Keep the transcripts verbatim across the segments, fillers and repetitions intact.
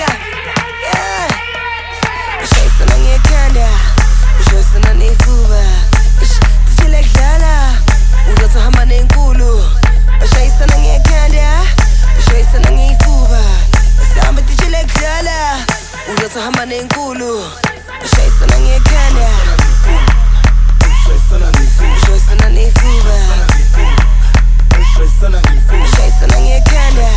yeah. Ushayisana ngekhanda, ushayisana nefuba. Tijile kudlala, uzothi hamba nenkulu. Ushayisana ngekhanda, ushayisana ngefuba. Sihamba tijile kudlala, uzothi hamba nenkulu. Ushayisana ngekhanda, ushayisana nefuba. Ushayisana ngekhanda,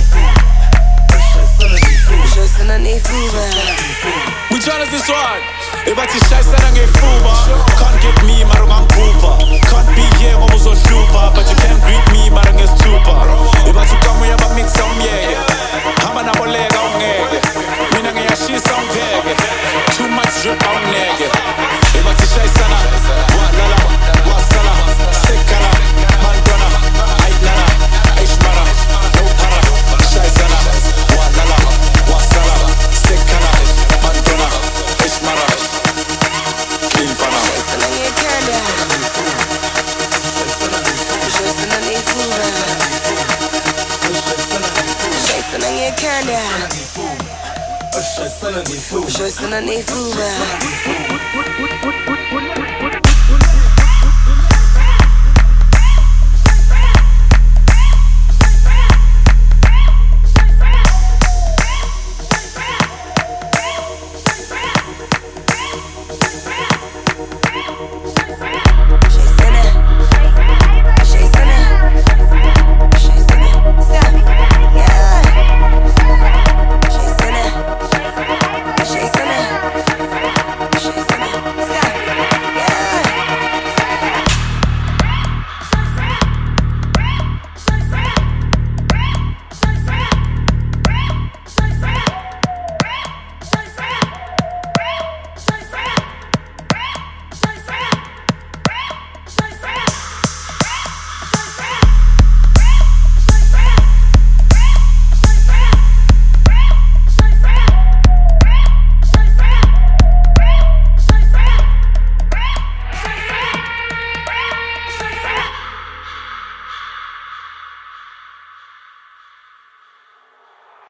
ushayisana nefuba. Which one is this one? If I teach shayisana ngefuba, can't get me mara ngampupa. Can't be here almost on super, but you can't greet me mara ngestupa. If I come here but mix some yege, hama na bolega ungege. Mina ngiyashisa ungege, too much drip on nege. If I teach shayisana, walala, wasala, sekala, mandona, ainana, aishmara, no para. Shayisana, walala, wasala, sekala, mandona, aishmara, clean fana. Ushayisana ngekhanda, ushayisana nefuba. Ushayisana ngekhanda, ushayisana nefuba.